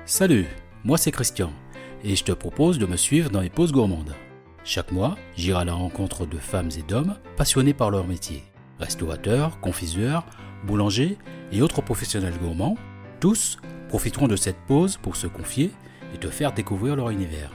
Salut, moi c'est Christian et je te propose de me suivre dans les pauses gourmandes. Chaque mois, j'irai à la rencontre de femmes et d'hommes passionnés par leur métier. Restaurateurs, confiseurs, boulangers et autres professionnels gourmands, tous profiteront de cette pause pour se confier et te faire découvrir leur univers.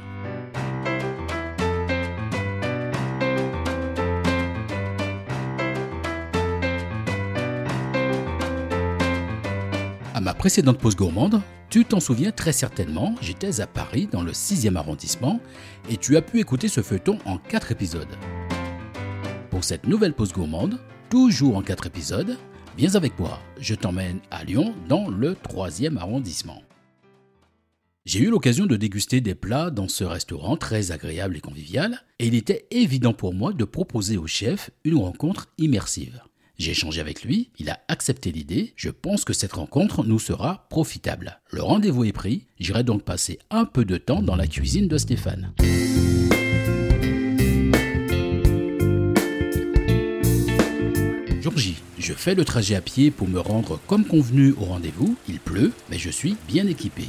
À ma précédente pause gourmande, tu t'en souviens très certainement, j'étais à Paris dans le 6e arrondissement et tu as pu écouter ce feuilleton en 4 épisodes. Pour cette nouvelle pause gourmande, toujours en 4 épisodes, viens avec moi, je t'emmène à Lyon dans le 3e arrondissement. J'ai eu l'occasion de déguster des plats dans ce restaurant très agréable et convivial et il était évident pour moi de proposer au chef une rencontre immersive. J'ai échangé avec lui, il a accepté l'idée, je pense que cette rencontre nous sera profitable. Le rendez-vous est pris, j'irai donc passer un peu de temps dans la cuisine de Stéphane. Jour J, je fais le trajet à pied pour me rendre comme convenu au rendez-vous, il pleut, mais je suis bien équipé.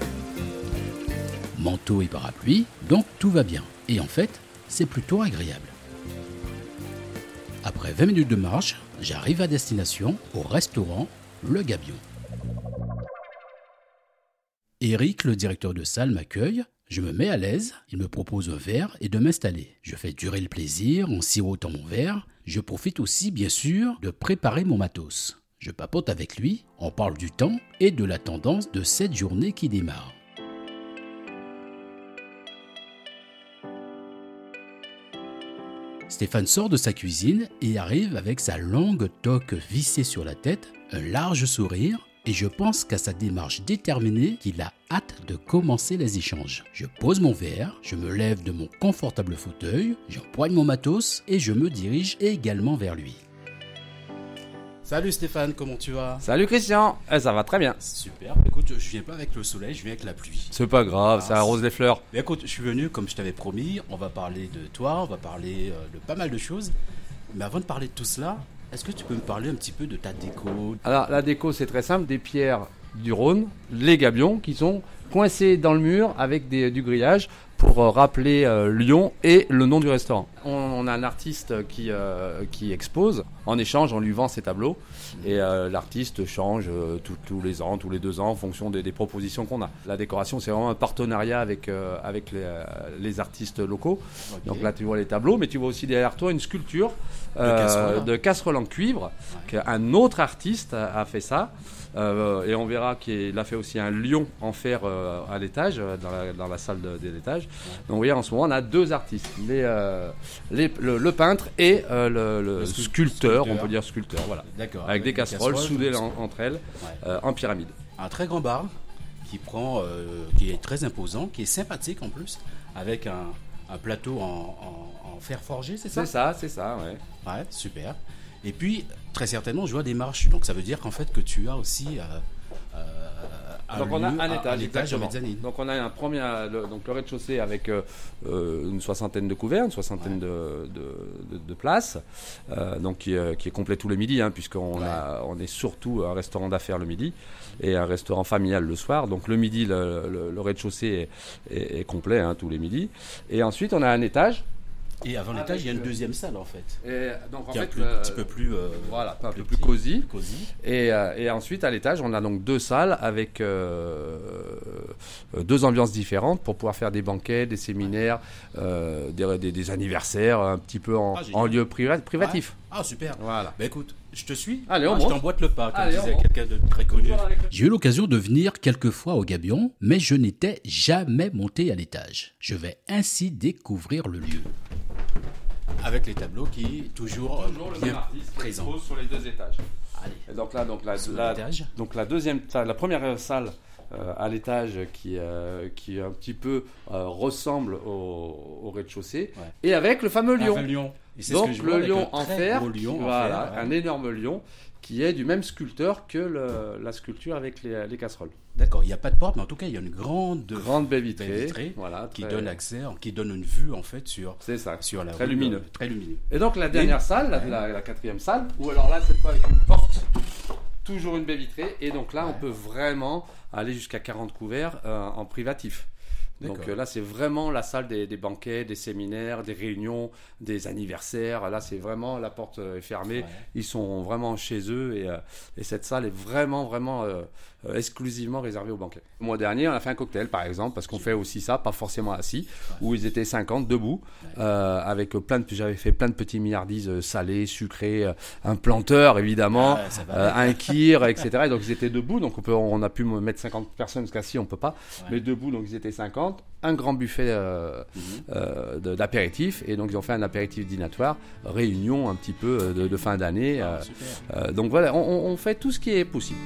Manteau et parapluie, donc tout va bien. Et en fait, c'est plutôt agréable. Après 20 minutes de marche, j'arrive à destination au restaurant Le Gabion. Eric, le directeur de salle, m'accueille. Je me mets à l'aise, il me propose un verre et de m'installer. Je fais durer le plaisir en sirotant mon verre. Je profite aussi, bien sûr, de préparer mon matos. Je papote avec lui, on parle du temps et de la tendance de cette journée qui démarre. Stéphane sort de sa cuisine et arrive avec sa longue toque vissée sur la tête, un large sourire, et je pense qu'à sa démarche déterminée qu'il a hâte de commencer les échanges. Je pose mon verre, je me lève de mon confortable fauteuil, j'empoigne mon matos et je me dirige également vers lui. Salut Stéphane, comment tu vas ? Salut Christian, ça va très bien. Super, écoute, je viens pas avec le soleil, je viens avec la pluie. C'est pas grave, ça arrose les fleurs. Mais écoute, je suis venu comme je t'avais promis, on va parler de toi, on va parler de pas mal de choses. Mais avant de parler de tout cela, est-ce que tu peux me parler un petit peu de ta déco ? Alors la déco c'est très simple, des pierres du Rhône, les gabions qui sont coincés dans le mur avec du grillage pour rappeler Lyon et le nom du restaurant. On a un artiste qui expose. En échange, on lui vend ses tableaux et l'artiste change tous les ans, tous les 2 ans en fonction des propositions qu'on a. La décoration, c'est vraiment un partenariat avec les artistes locaux. Okay. Donc là, tu vois les tableaux, mais tu vois aussi derrière toi une sculpture de casserole en cuivre. Ouais. Un autre artiste a fait ça. Et on verra qu'il a fait aussi un lion en fer à l'étage, dans la salle de l'étage. Ouais. Donc vous voyez, en ce moment, on a 2 artistes, le peintre et le sculpteur, on peut dire sculpteur, voilà. D'accord. Avec des casseroles soudées entre elles, en pyramide. Un très grand bar qui est très imposant, qui est sympathique en plus, avec un plateau en fer forgé, c'est ça ? C'est ça, ouais. Ouais, super. Et puis, très certainement, je vois des marches. Donc, ça veut dire qu'en fait, que tu as aussi donc on a un étage en mezzanine. Donc, on a un premier, le rez-de-chaussée avec une soixantaine de couverts, une soixantaine de places, donc qui est complet tous les midis, puisqu'on on est surtout un restaurant d'affaires le midi et un restaurant familial le soir. Donc, le midi, le rez-de-chaussée est complet tous les midis. Et ensuite, on a un étage. Et avant l'étage, il y a une deuxième salle en fait. Et donc en fait, un petit peu plus voilà, un peu plus cosy. Et ensuite à l'étage, on a donc 2 salles avec 2 ambiances différentes pour pouvoir faire des banquets, des séminaires, des anniversaires, un petit peu en lieu privatif. Ouais. Ah super. Voilà. Bah écoute, je te suis. Allez, je t'emboîte le pas, comme disait quelqu'un de très connu. J'ai eu l'occasion de venir quelques fois au Gabion, mais je n'étais jamais monté à l'étage. Je vais ainsi découvrir le lieu. Avec les tableaux qui toujours bien présents sur les 2 étages. Allez. Et donc là, la première salle à l'étage qui un petit peu ressemble au rez-de-chaussée, et avec le fameux lion. Donc le lion en fer, un énorme lion qui est du même sculpteur que la sculpture avec les casseroles. D'accord, il n'y a pas de porte, mais en tout cas, il y a une grande baie vitrée voilà, qui donne accès, qui donne une vue en fait sur la très rue, lumineux. Très lumineux. Et donc la dernière salle, la 4e salle, où alors là, cette fois avec une porte toujours une baie vitrée. Et donc là, on peut vraiment aller jusqu'à 40 couverts en privatif. Donc là, c'est vraiment la salle des banquets, des séminaires, des réunions, des anniversaires. Là, c'est vraiment, la porte est fermée. Ouais. Ils sont vraiment chez eux et cette salle est vraiment exclusivement réservée aux banquets. Le mois dernier, on a fait un cocktail, par exemple, parce qu'on fait aussi ça, pas forcément assis, où ils étaient 50 debout, avec j'avais fait plein de petits milliardises salés, sucrés, un planteur, évidemment, un kir, etc. Et donc, ils étaient debout. Donc, on a pu mettre 50 personnes, parce qu'assis, on ne peut pas. Ouais. Mais debout, donc, ils étaient 50. Un grand buffet d'apéritif. Et donc, ils ont fait un apéritif dînatoire, réunion un petit peu de fin d'année. Donc, voilà, on fait tout ce qui est possible.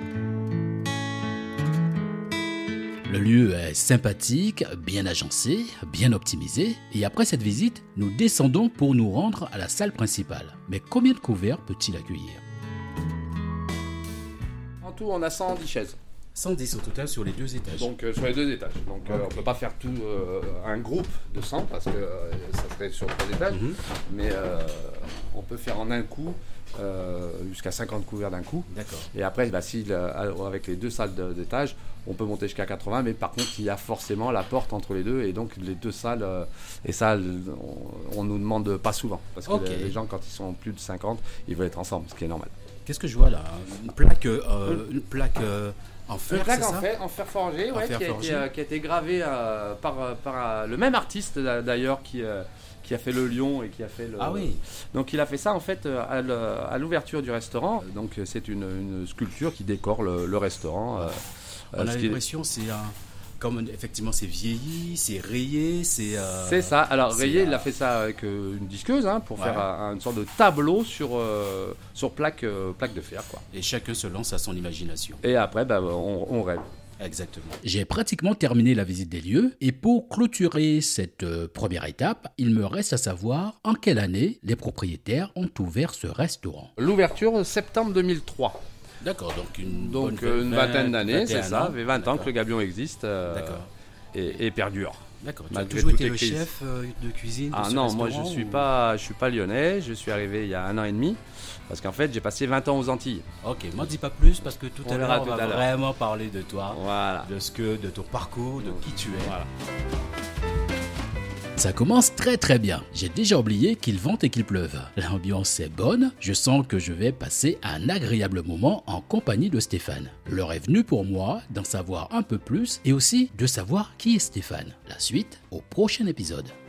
Le lieu est sympathique, bien agencé, bien optimisé. Et après cette visite, nous descendons pour nous rendre à la salle principale. Mais combien de couverts peut-il accueillir ? En tout, on a 110 chaises. 110 au total sur les 2 étages. Donc sur les 2 étages. Donc on ne peut pas faire tout un groupe de 100 parce que ça serait sur 3 étages. Mais on peut faire en un coup jusqu'à 50 couverts d'un coup. D'accord. Et après, avec les 2 salles d'étage, on peut monter jusqu'à 80. Mais par contre, il y a forcément la porte entre les deux. Et donc les 2 salles, et ça, on ne nous demande pas souvent. Parce que les gens, quand ils sont plus de 50, ils veulent être ensemble, ce qui est normal. Qu'est-ce que je vois là ? Une plaque en fer, c'est ça ? En fer forgé, qui a été gravé par le même artiste d'ailleurs qui a fait le lion et qui a fait le... Ah oui. Donc il a fait ça en fait à l'ouverture du restaurant. Donc c'est une sculpture qui décore le restaurant. On a l'impression c'est comme effectivement c'est vieilli, c'est rayé, c'est ça. Alors rayé, il a fait ça avec une disqueuse pour faire une sorte de tableau sur plaque de fer, quoi. Et chacun se lance à son imagination. Et après, on rêve. Exactement. J'ai pratiquement terminé la visite des lieux et pour clôturer cette première étape, il me reste à savoir en quelle année les propriétaires ont ouvert ce restaurant. L'ouverture, septembre 2003. D'accord, donc une vingtaine d'années, c'est ça. Ça fait 20 ans que le Gabion existe et perdure. D'accord, tu as toujours été le chef de cuisine de ce non, restaurant, moi je suis pas lyonnais, je suis arrivé il y a 1 an et demi, parce qu'en fait j'ai passé 20 ans aux Antilles. Ok, m'en dis pas plus parce que tout à l'heure on va vraiment parler de toi, de ton parcours, de qui tu es. Voilà. Ça commence très très bien. J'ai déjà oublié qu'il vente et qu'il pleuve. L'ambiance est bonne. Je sens que je vais passer un agréable moment en compagnie de Stéphane. L'heure est venue pour moi d'en savoir un peu plus et aussi de savoir qui est Stéphane. La suite au prochain épisode.